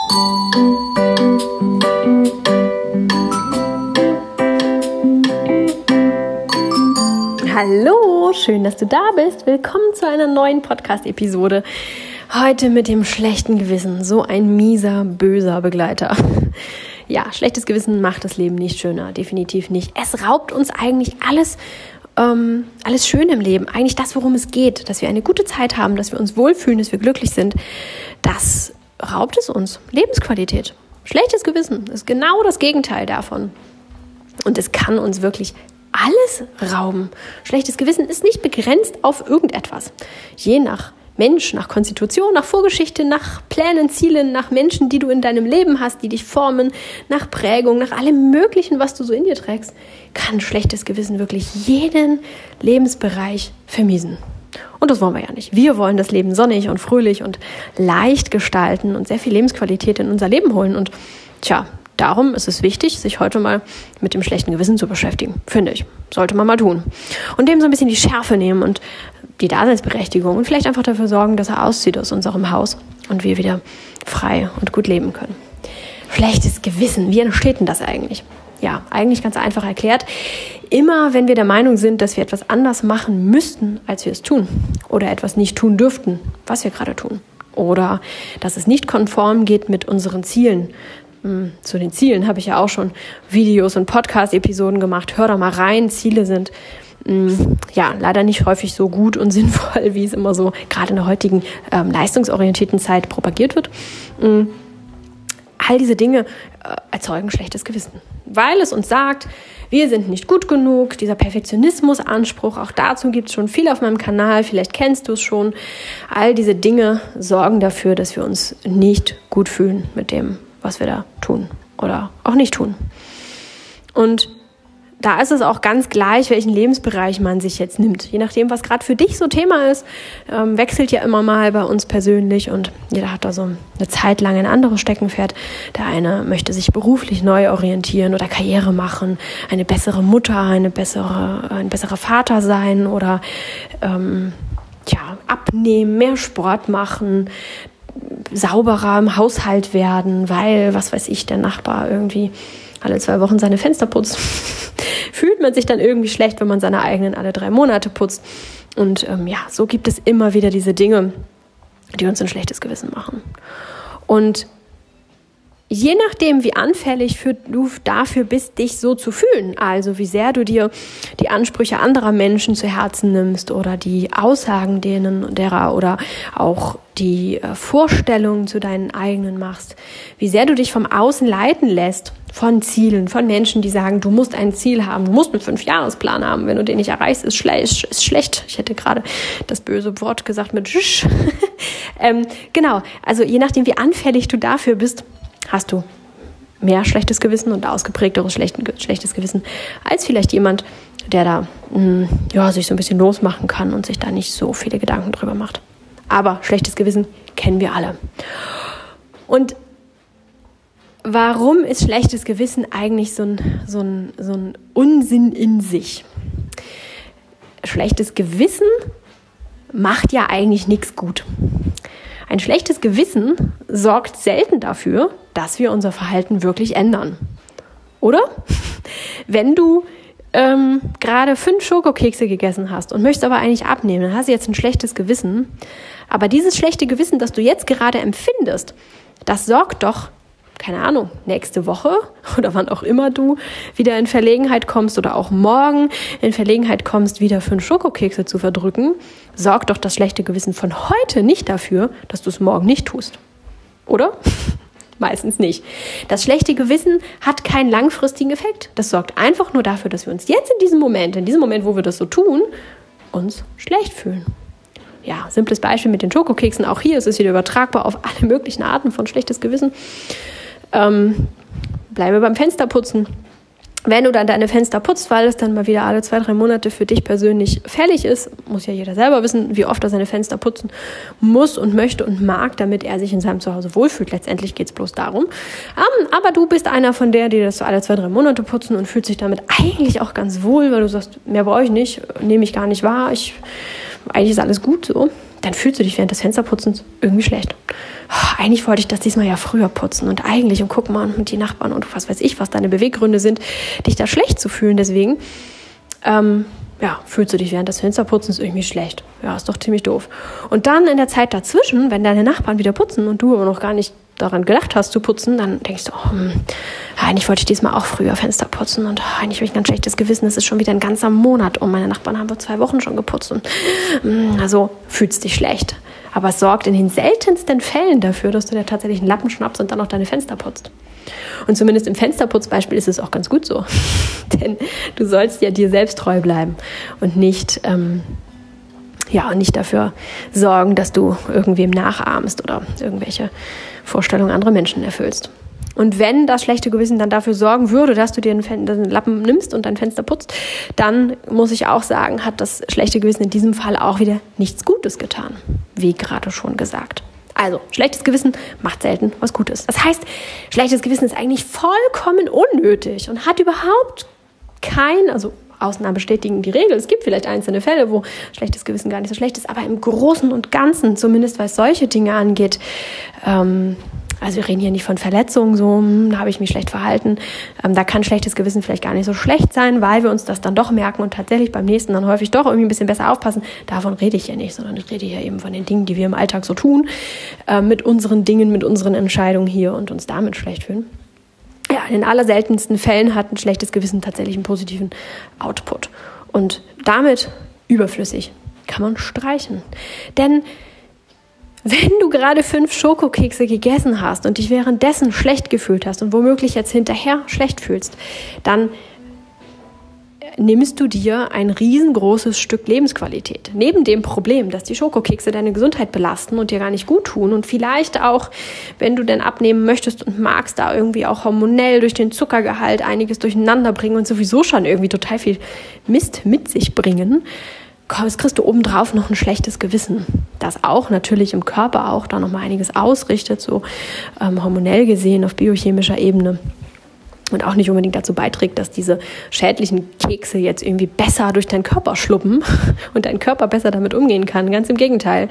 Hallo, schön, dass du da bist. Willkommen zu einer neuen Podcast-Episode. Heute mit dem schlechten Gewissen, so ein mieser, böser Begleiter. Ja, schlechtes Gewissen macht das Leben nicht schöner, definitiv nicht. Es raubt uns eigentlich alles schön im Leben, eigentlich das, worum es geht, dass wir eine gute Zeit haben, dass wir uns wohlfühlen, dass wir glücklich sind. Das raubt es uns, Lebensqualität. Schlechtes Gewissen ist genau das Gegenteil davon. Und es kann uns wirklich alles rauben. Schlechtes Gewissen ist nicht begrenzt auf irgendetwas. Je nach Mensch, nach Konstitution, nach Vorgeschichte, nach Plänen, Zielen, nach Menschen, die du in deinem Leben hast, die dich formen, nach Prägung, nach allem Möglichen, was du so in dir trägst, kann schlechtes Gewissen wirklich jeden Lebensbereich vermiesen. Und das wollen wir ja nicht. Wir wollen das Leben sonnig und fröhlich und leicht gestalten und sehr viel Lebensqualität in unser Leben holen. Und darum ist es wichtig, sich heute mal mit dem schlechten Gewissen zu beschäftigen, finde ich. Sollte man mal tun. Und dem so ein bisschen die Schärfe nehmen und die Daseinsberechtigung und vielleicht einfach dafür sorgen, dass er auszieht aus unserem Haus und wir wieder frei und gut leben können. Schlechtes Gewissen, wie entsteht denn das eigentlich? Ja, eigentlich ganz einfach erklärt. Immer wenn wir der Meinung sind, dass wir etwas anders machen müssten, als wir es tun, oder etwas nicht tun dürften, was wir gerade tun, oder dass es nicht konform geht mit unseren Zielen. Zu den Zielen habe ich ja auch schon Videos und Podcast-Episoden gemacht. Hör da mal rein. Ziele sind leider nicht häufig so gut und sinnvoll, wie es immer so gerade in der heutigen leistungsorientierten Zeit propagiert wird. All diese Dinge erzeugen schlechtes Gewissen, weil es uns sagt, wir sind nicht gut genug, dieser Perfektionismus-Anspruch, auch dazu gibt es schon viel auf meinem Kanal, vielleicht kennst du es schon. All diese Dinge sorgen dafür, dass wir uns nicht gut fühlen mit dem, was wir da tun oder auch nicht tun. Und da ist es auch ganz gleich, welchen Lebensbereich man sich jetzt nimmt. Je nachdem, was gerade für dich so Thema ist, wechselt ja immer mal bei uns persönlich und jeder hat da so eine Zeit lang ein anderes Steckenpferd. Der eine möchte sich beruflich neu orientieren oder Karriere machen, eine bessere Mutter, ein besserer Vater sein oder abnehmen, mehr Sport machen, sauberer im Haushalt werden, weil, was weiß ich, der Nachbar irgendwie alle 2 Wochen seine Fenster putzt. Fühlt man sich dann irgendwie schlecht, wenn man seine eigenen alle 3 Monate putzt. Und so gibt es immer wieder diese Dinge, die uns ein schlechtes Gewissen machen. Und je nachdem, wie anfällig du dafür bist, dich so zu fühlen, also wie sehr du dir die Ansprüche anderer Menschen zu Herzen nimmst oder die Aussagen derer oder auch die Vorstellungen zu deinen eigenen machst, wie sehr du dich vom Außen leiten lässt, von Zielen, von Menschen, die sagen, du musst ein Ziel haben, du musst einen 5-Jahresplan haben, wenn du den nicht erreichst, ist schlecht. Ich hätte gerade das böse Wort gesagt mit Schisch. Genau, also je nachdem, wie anfällig du dafür bist, hast du mehr schlechtes Gewissen und ausgeprägteres schlechtes Gewissen als vielleicht jemand, der da sich so ein bisschen losmachen kann und sich da nicht so viele Gedanken drüber macht. Aber schlechtes Gewissen kennen wir alle. Und warum ist schlechtes Gewissen eigentlich so ein Unsinn in sich? Schlechtes Gewissen macht ja eigentlich nichts gut. Ein schlechtes Gewissen sorgt selten dafür, dass wir unser Verhalten wirklich ändern. Oder? Wenn du gerade 5 Schokokekse gegessen hast und möchtest aber eigentlich abnehmen, dann hast du jetzt ein schlechtes Gewissen. Aber dieses schlechte Gewissen, das du jetzt gerade empfindest, das sorgt doch, keine Ahnung, nächste Woche oder wann auch immer du wieder in Verlegenheit kommst oder auch morgen in Verlegenheit kommst, wieder 5 Schokokekse zu verdrücken, sorgt doch das schlechte Gewissen von heute nicht dafür, dass du es morgen nicht tust. Oder? Meistens nicht. Das schlechte Gewissen hat keinen langfristigen Effekt. Das sorgt einfach nur dafür, dass wir uns jetzt in diesem Moment, wo wir das so tun, uns schlecht fühlen. Ja, simples Beispiel mit den Schokokeksen. Auch hier ist es wieder übertragbar auf alle möglichen Arten von schlechtes Gewissen. Bleibe beim Fensterputzen. Wenn du dann deine Fenster putzt, weil es dann mal wieder alle 2-3 Monate für dich persönlich fällig ist, muss ja jeder selber wissen, wie oft er seine Fenster putzen muss und möchte und mag, damit er sich in seinem Zuhause wohlfühlt. Letztendlich geht es bloß darum. Aber du bist einer von der, die das so alle 2-3 Monate putzen und fühlt sich damit eigentlich auch ganz wohl, weil du sagst, mehr brauche ich nicht, nehme ich gar nicht wahr, eigentlich ist alles gut so. dann fühlst du dich während des Fensterputzens irgendwie schlecht. Eigentlich wollte ich das diesmal ja früher putzen und eigentlich, und guck mal, und die Nachbarn und was weiß ich, was deine Beweggründe sind, dich da schlecht zu fühlen. Deswegen, fühlst du dich während des Fensterputzens irgendwie schlecht. Ja, ist doch ziemlich doof. Und dann in der Zeit dazwischen, wenn deine Nachbarn wieder putzen und du aber noch gar nicht daran gedacht hast zu putzen, dann denkst du, eigentlich wollte ich diesmal auch früher Fenster putzen und eigentlich habe ich ein ganz schlechtes Gewissen, es ist schon wieder ein ganzer Monat und meine Nachbarn haben vor 2 Wochen schon geputzt und also fühlst dich schlecht. Aber es sorgt in den seltensten Fällen dafür, dass du dir tatsächlich einen Lappen schnappst und dann noch deine Fenster putzt. Und zumindest im Fensterputzbeispiel ist es auch ganz gut so. Denn du sollst ja dir selbst treu bleiben und nicht dafür sorgen, dass du irgendwem nachahmst oder irgendwelche Vorstellungen anderer Menschen erfüllst. Und wenn das schlechte Gewissen dann dafür sorgen würde, dass du dir den Lappen nimmst und dein Fenster putzt, dann muss ich auch sagen, hat das schlechte Gewissen in diesem Fall auch wieder nichts Gutes getan, wie gerade schon gesagt. Also, schlechtes Gewissen macht selten was Gutes. Das heißt, schlechtes Gewissen ist eigentlich vollkommen unnötig und hat überhaupt also Ausnahmen bestätigen die Regel. Es gibt vielleicht einzelne Fälle, wo schlechtes Gewissen gar nicht so schlecht ist, aber im Großen und Ganzen, zumindest was solche Dinge angeht, also wir reden hier nicht von Verletzungen, so, da habe ich mich schlecht verhalten. Da kann schlechtes Gewissen vielleicht gar nicht so schlecht sein, weil wir uns das dann doch merken und tatsächlich beim nächsten dann häufig doch irgendwie ein bisschen besser aufpassen. Davon rede ich ja nicht, sondern ich rede hier eben von den Dingen, die wir im Alltag so tun, mit unseren Dingen, mit unseren Entscheidungen hier und uns damit schlecht fühlen. Ja, in den allerseltensten Fällen hat ein schlechtes Gewissen tatsächlich einen positiven Output. Und damit überflüssig kann man streichen. Denn wenn du gerade 5 Schokokekse gegessen hast und dich währenddessen schlecht gefühlt hast und womöglich jetzt hinterher schlecht fühlst, dann nimmst du dir ein riesengroßes Stück Lebensqualität. Neben dem Problem, dass die Schokokekse deine Gesundheit belasten und dir gar nicht gut tun und vielleicht auch, wenn du denn abnehmen möchtest und magst, da irgendwie auch hormonell durch den Zuckergehalt einiges durcheinander bringen und sowieso schon irgendwie total viel Mist mit sich bringen, kriegst du obendrauf noch ein schlechtes Gewissen, das auch natürlich im Körper auch da nochmal einiges ausrichtet, so hormonell gesehen auf biochemischer Ebene. Und auch nicht unbedingt dazu beiträgt, dass diese schädlichen Kekse jetzt irgendwie besser durch deinen Körper schluppen und dein Körper besser damit umgehen kann. Ganz im Gegenteil.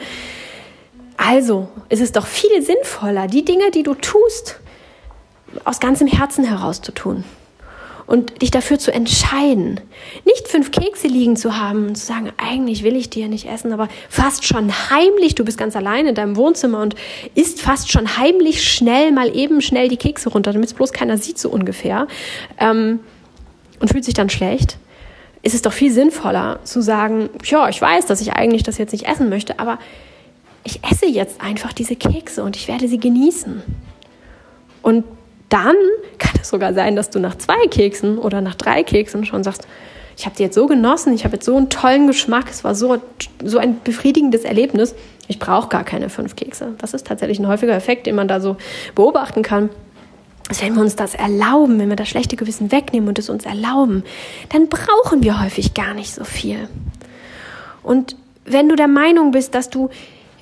Also ist es doch viel sinnvoller, die Dinge, die du tust, aus ganzem Herzen heraus zu tun. Und dich dafür zu entscheiden, nicht 5 Kekse liegen zu haben und zu sagen, eigentlich will ich die ja nicht essen, aber fast schon heimlich, du bist ganz allein in deinem Wohnzimmer und isst fast schon heimlich schnell die Kekse runter, damit es bloß keiner sieht, so ungefähr, und fühlt sich dann schlecht. Ist es doch viel sinnvoller zu sagen, ja, ich weiß, dass ich eigentlich das jetzt nicht essen möchte, aber ich esse jetzt einfach diese Kekse und ich werde sie genießen. Und dann kann es sogar sein, dass du nach 2 Keksen oder nach 3 Keksen schon sagst, ich habe die jetzt so genossen, ich habe jetzt so einen tollen Geschmack, es war so ein befriedigendes Erlebnis, ich brauche gar keine 5 Kekse. Das ist tatsächlich ein häufiger Effekt, den man da so beobachten kann. Also wenn wir uns das erlauben, wenn wir das schlechte Gewissen wegnehmen und es uns erlauben, dann brauchen wir häufig gar nicht so viel. Und wenn du der Meinung bist, dass du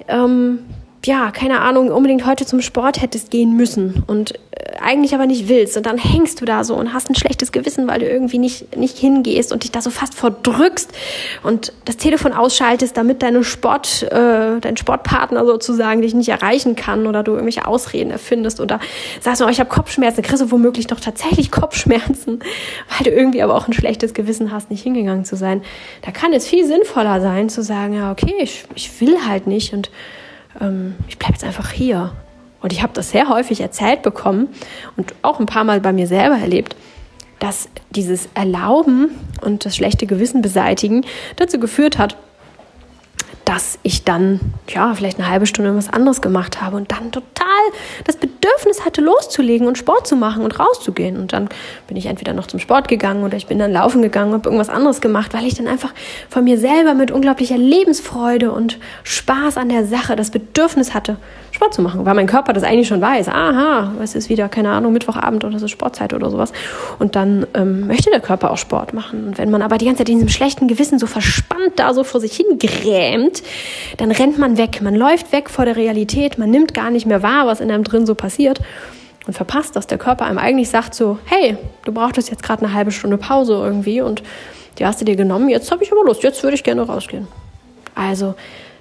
keine Ahnung, unbedingt heute zum Sport hättest gehen müssen und eigentlich aber nicht willst und dann hängst du da so und hast ein schlechtes Gewissen, weil du irgendwie nicht hingehst und dich da so fast verdrückst und das Telefon ausschaltest, damit dein Sportpartner sozusagen dich nicht erreichen kann oder du irgendwelche Ausreden erfindest oder sagst, ich habe Kopfschmerzen, dann kriegst du womöglich noch tatsächlich Kopfschmerzen, weil du irgendwie aber auch ein schlechtes Gewissen hast, nicht hingegangen zu sein. Da kann es viel sinnvoller sein, zu sagen, ja okay, ich will halt nicht und ich bleibe jetzt einfach hier. Und ich habe das sehr häufig erzählt bekommen und auch ein paar Mal bei mir selber erlebt, dass dieses Erlauben und das schlechte Gewissen beseitigen dazu geführt hat, dass ich dann vielleicht eine halbe Stunde was anderes gemacht habe und dann total das Bedürfnis hatte, loszulegen und Sport zu machen und rauszugehen. Und dann bin ich entweder noch zum Sport gegangen oder ich bin dann laufen gegangen und habe irgendwas anderes gemacht, weil ich dann einfach von mir selber mit unglaublicher Lebensfreude und Spaß an der Sache das Bedürfnis hatte, Sport zu machen, weil mein Körper das eigentlich schon weiß. Aha, es ist wieder, keine Ahnung, Mittwochabend oder es ist Sportzeit oder sowas. Und dann möchte der Körper auch Sport machen. Und wenn man aber die ganze Zeit in diesem schlechten Gewissen so verspannt da so vor sich hingrämt, dann rennt man weg. Man läuft weg vor der Realität. Man nimmt gar nicht mehr wahr, was in einem drin so passiert und verpasst, dass der Körper einem eigentlich sagt so, hey, du brauchtest jetzt gerade eine halbe Stunde Pause irgendwie und die hast du dir genommen. Jetzt habe ich aber Lust. Jetzt würde ich gerne rausgehen. Also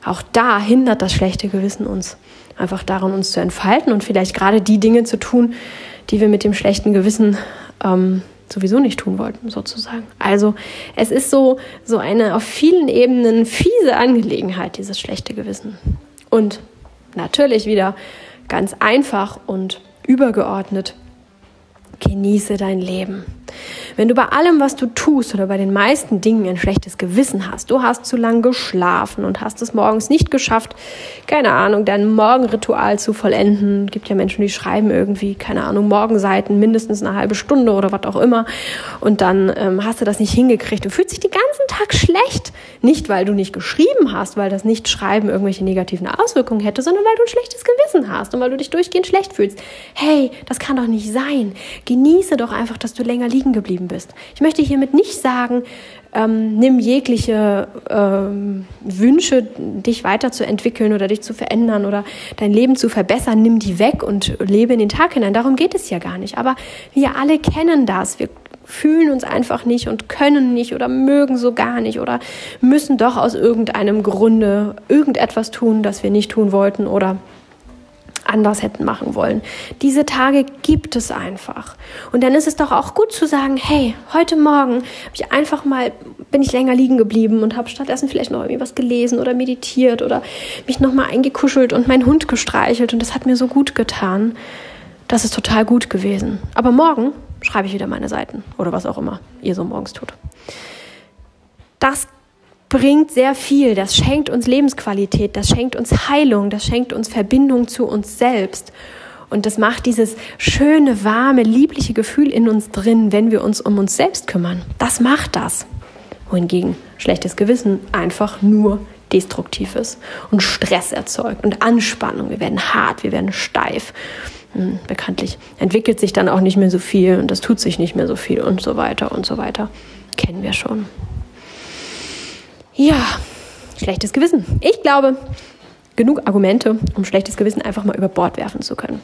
auch da hindert das schlechte Gewissen uns einfach daran, uns zu entfalten und vielleicht gerade die Dinge zu tun, die wir mit dem schlechten Gewissen sowieso nicht tun wollten, sozusagen. Also es ist so eine auf vielen Ebenen fiese Angelegenheit, dieses schlechte Gewissen. Und natürlich wieder ganz einfach und übergeordnet: Genieße dein Leben. Wenn du bei allem, was du tust oder bei den meisten Dingen ein schlechtes Gewissen hast, du hast zu lange geschlafen und hast es morgens nicht geschafft, keine Ahnung, dein Morgenritual zu vollenden. Es gibt ja Menschen, die schreiben irgendwie, keine Ahnung, Morgenseiten, mindestens eine halbe Stunde oder was auch immer. Und dann hast du das nicht hingekriegt. Du fühlst dich den ganzen Tag schlecht. Nicht, weil du nicht geschrieben hast, weil das Nicht-Schreiben irgendwelche negativen Auswirkungen hätte, sondern weil du ein schlechtes Gewissen hast und weil du dich durchgehend schlecht fühlst. Hey, das kann doch nicht sein. Genieße doch einfach, dass du länger liegen geblieben bist. Ich möchte hiermit nicht sagen, nimm jegliche Wünsche, dich weiterzuentwickeln oder dich zu verändern oder dein Leben zu verbessern, nimm die weg und lebe in den Tag hinein. Darum geht es ja gar nicht. Aber wir alle kennen das. Wir fühlen uns einfach nicht und können nicht oder mögen so gar nicht oder müssen doch aus irgendeinem Grunde irgendetwas tun, das wir nicht tun wollten oder anders hätten machen wollen. Diese Tage gibt es einfach. Und dann ist es doch auch gut zu sagen, hey, heute Morgen bin ich länger liegen geblieben und habe stattdessen vielleicht noch irgendwie was gelesen oder meditiert oder mich nochmal eingekuschelt und meinen Hund gestreichelt und das hat mir so gut getan. Das ist total gut gewesen. Aber morgen schreibe ich wieder meine Seiten oder was auch immer ihr so morgens tut. Das bringt sehr viel, das schenkt uns Lebensqualität, das schenkt uns Heilung, das schenkt uns Verbindung zu uns selbst und das macht dieses schöne, warme, liebliche Gefühl in uns drin, wenn wir uns um uns selbst kümmern. Das macht das. Wohingegen schlechtes Gewissen einfach nur destruktiv ist und Stress erzeugt und Anspannung. Wir werden hart, wir werden steif. Bekanntlich entwickelt sich dann auch nicht mehr so viel und es tut sich nicht mehr so viel und so weiter und so weiter. Kennen wir schon. Ja, schlechtes Gewissen. Ich glaube, genug Argumente, um schlechtes Gewissen einfach mal über Bord werfen zu können.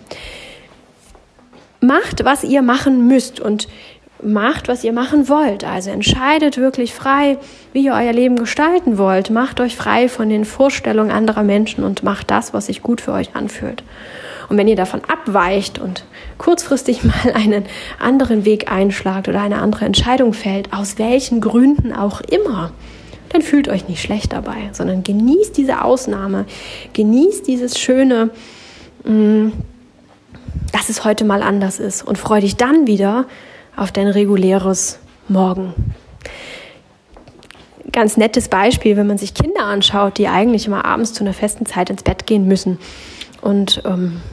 Macht, was ihr machen müsst und macht, was ihr machen wollt. Also entscheidet wirklich frei, wie ihr euer Leben gestalten wollt. Macht euch frei von den Vorstellungen anderer Menschen und macht das, was sich gut für euch anfühlt. Und wenn ihr davon abweicht und kurzfristig mal einen anderen Weg einschlagt oder eine andere Entscheidung fällt, aus welchen Gründen auch immer, dann fühlt euch nicht schlecht dabei, sondern genießt diese Ausnahme, genießt dieses Schöne, dass es heute mal anders ist und freu dich dann wieder auf dein reguläres Morgen. Ganz nettes Beispiel, wenn man sich Kinder anschaut, die eigentlich immer abends zu einer festen Zeit ins Bett gehen müssen und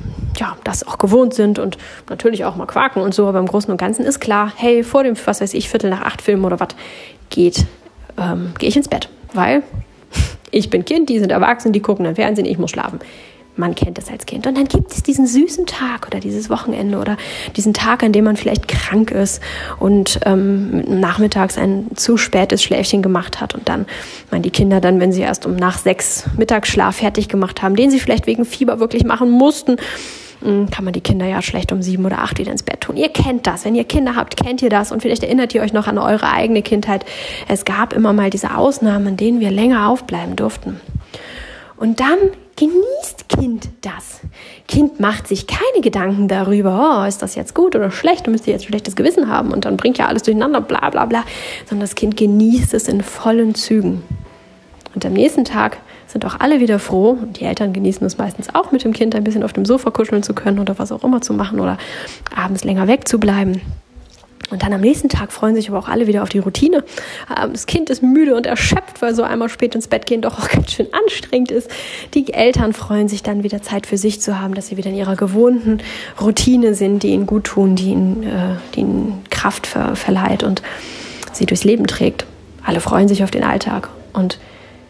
das auch gewohnt sind und natürlich auch mal quaken und so, aber im Großen und Ganzen ist klar, hey, vor dem, 7:45 Film oder was, gehe ich ins Bett, weil ich bin Kind, die sind erwachsen, die gucken dann Fernsehen, ich muss schlafen. Man kennt es als Kind. Und dann gibt es diesen süßen Tag oder dieses Wochenende oder diesen Tag, an dem man vielleicht krank ist und nachmittags ein zu spätes Schläfchen gemacht hat und dann die Kinder dann, wenn sie erst nach 6 Mittagsschlaf fertig gemacht haben, den sie vielleicht wegen Fieber wirklich machen mussten, kann man die Kinder ja schlecht um 7 oder 8 wieder ins Bett tun. Ihr kennt das. Wenn ihr Kinder habt, kennt ihr das. Und vielleicht erinnert ihr euch noch an eure eigene Kindheit. Es gab immer mal diese Ausnahmen, in denen wir länger aufbleiben durften. Und dann genießt Kind das. Kind macht sich keine Gedanken darüber, ist das jetzt gut oder schlecht, du müsst jetzt ein schlechtes Gewissen haben und dann bringt ja alles durcheinander, bla bla bla. Sondern das Kind genießt es in vollen Zügen. Und am nächsten Tag sind auch alle wieder froh, und die Eltern genießen es meistens auch, mit dem Kind ein bisschen auf dem Sofa kuscheln zu können oder was auch immer zu machen oder abends länger wegzubleiben. Und dann am nächsten Tag freuen sich aber auch alle wieder auf die Routine. Das Kind ist müde und erschöpft, weil so einmal spät ins Bett gehen doch auch ganz schön anstrengend ist. Die Eltern freuen sich dann wieder Zeit für sich zu haben, dass sie wieder in ihrer gewohnten Routine sind, die ihnen gut tun, die ihnen Kraft verleiht und sie durchs Leben trägt. Alle freuen sich auf den Alltag und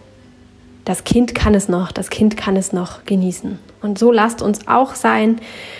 das Kind kann es noch genießen. Und so lasst uns auch sein.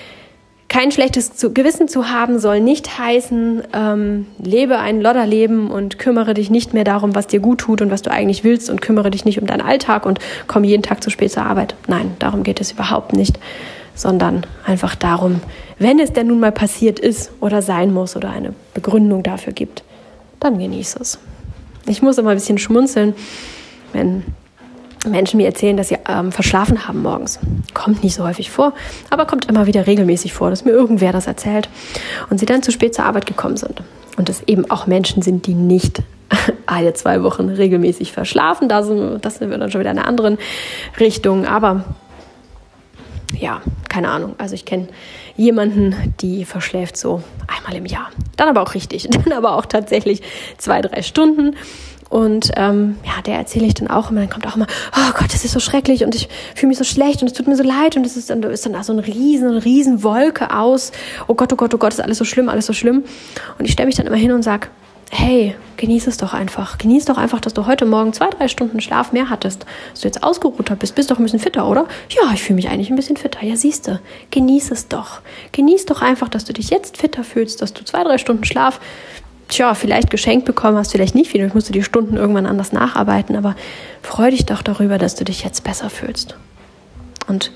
Kein schlechtes Gewissen zu haben soll nicht heißen, lebe ein Lodderleben und kümmere dich nicht mehr darum, was dir gut tut und was du eigentlich willst und kümmere dich nicht um deinen Alltag und komm jeden Tag zu spät zur Arbeit. Nein, darum geht es überhaupt nicht, sondern einfach darum, wenn es denn nun mal passiert ist oder sein muss oder eine Begründung dafür gibt, dann genieße es. Ich muss immer ein bisschen schmunzeln, wenn Menschen mir erzählen, dass sie verschlafen haben morgens. Kommt nicht so häufig vor, aber kommt immer wieder regelmäßig vor, dass mir irgendwer das erzählt und sie dann zu spät zur Arbeit gekommen sind. Und es eben auch Menschen sind, die nicht alle 2 Wochen regelmäßig verschlafen. Das sind wir dann schon wieder in einer anderen Richtung. Aber ja, keine Ahnung. Also ich kenne jemanden, die verschläft so einmal im Jahr. Dann aber auch richtig. Dann aber auch tatsächlich 2-3 Stunden. Und der erzähle ich dann auch immer, dann kommt auch immer, oh Gott, das ist so schrecklich und ich fühle mich so schlecht und es tut mir so leid und es ist dann da so eine riesen Wolke aus, oh Gott, ist alles so schlimm. Und ich stelle mich dann immer hin und sage, hey, genieß es doch einfach. Genieß doch einfach, dass du heute Morgen 2-3 Stunden Schlaf mehr hattest, dass du jetzt ausgeruht bist doch ein bisschen fitter, oder? Ja, ich fühle mich eigentlich ein bisschen fitter. Ja, siehste, genieß es doch. Genieß doch einfach, dass du dich jetzt fitter fühlst, dass du 2-3 Stunden Schlaf vielleicht geschenkt bekommen hast, vielleicht nicht viel, musst du die Stunden irgendwann anders nacharbeiten, aber freu dich doch darüber, dass du dich jetzt besser fühlst. Und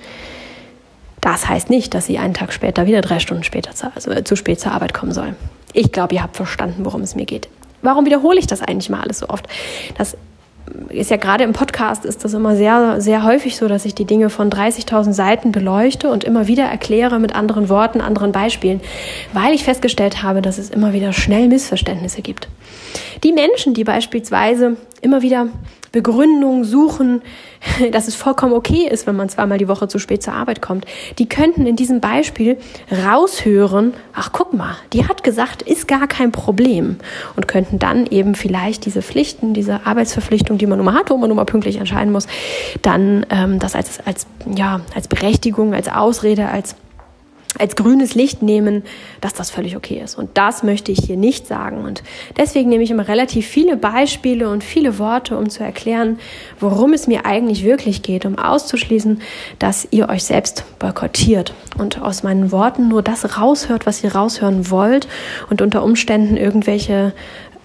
das heißt nicht, dass sie einen Tag später wieder 3 Stunden später zu spät zur Arbeit kommen soll. Ich glaube, ihr habt verstanden, worum es mir geht. Warum wiederhole ich das eigentlich mal alles so oft? Das ist ja gerade im Podcast ist das immer sehr, sehr häufig so, dass ich die Dinge von 30.000 Seiten beleuchte und immer wieder erkläre mit anderen Worten, anderen Beispielen, weil ich festgestellt habe, dass es immer wieder schnell Missverständnisse gibt. Die Menschen, die beispielsweise immer wieder Begründungen suchen, dass es vollkommen okay ist, wenn man 2-mal die Woche zu spät zur Arbeit kommt, die könnten in diesem Beispiel raushören, ach guck mal, die hat gesagt, ist gar kein Problem und könnten dann eben vielleicht diese Pflichten, diese Arbeitsverpflichtung, die man nun mal hat, wo man nun mal pünktlich erscheinen muss, dann das als Berechtigung, als Ausrede, als grünes Licht nehmen, dass das völlig okay ist. Und das möchte ich hier nicht sagen. Und deswegen nehme ich immer relativ viele Beispiele und viele Worte, um zu erklären, worum es mir eigentlich wirklich geht, um auszuschließen, dass ihr euch selbst boykottiert und aus meinen Worten nur das raushört, was ihr raushören wollt und unter Umständen irgendwelche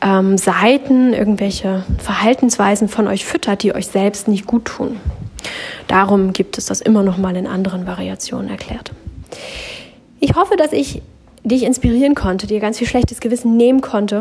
Seiten, irgendwelche Verhaltensweisen von euch füttert, die euch selbst nicht gut tun. Darum gibt es das immer noch mal in anderen Variationen erklärt. Ich hoffe, dass ich dich inspirieren konnte, dir ganz viel schlechtes Gewissen nehmen konnte,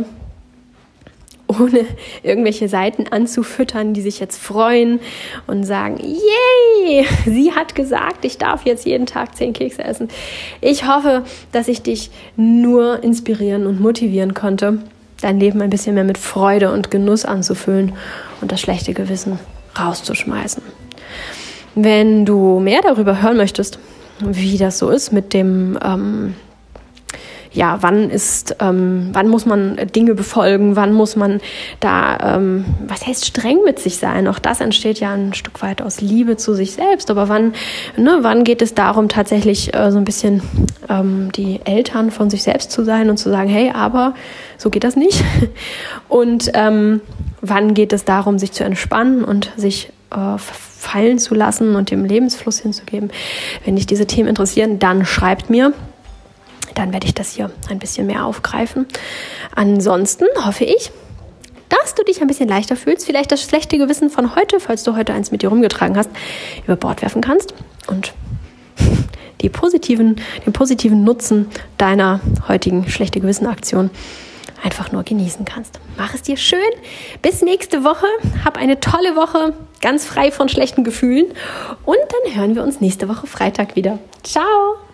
ohne irgendwelche Seiten anzufüttern, die sich jetzt freuen und sagen, yay, sie hat gesagt, ich darf jetzt jeden Tag 10 Kekse essen. Ich hoffe, dass ich dich nur inspirieren und motivieren konnte, dein Leben ein bisschen mehr mit Freude und Genuss anzufüllen und das schlechte Gewissen rauszuschmeißen. Wenn du mehr darüber hören möchtest, wie das so ist mit dem, wann muss man Dinge befolgen, wann muss man da, was heißt streng mit sich sein? Auch das entsteht ja ein Stück weit aus Liebe zu sich selbst, aber wann geht es darum, tatsächlich so ein bisschen die Eltern von sich selbst zu sein und zu sagen, hey, aber so geht das nicht. Und wann geht es darum, sich zu entspannen und sich fallen zu lassen und dem Lebensfluss hinzugeben. Wenn dich diese Themen interessieren, dann schreibt mir. Dann werde ich das hier ein bisschen mehr aufgreifen. Ansonsten hoffe ich, dass du dich ein bisschen leichter fühlst, vielleicht das schlechte Gewissen von heute, falls du heute eins mit dir rumgetragen hast, über Bord werfen kannst und den positiven Nutzen deiner heutigen schlechte Gewissen-Aktion einfach nur genießen kannst. Mach es dir schön. Bis nächste Woche. Hab eine tolle Woche, ganz frei von schlechten Gefühlen. Und dann hören wir uns nächste Woche Freitag wieder. Ciao!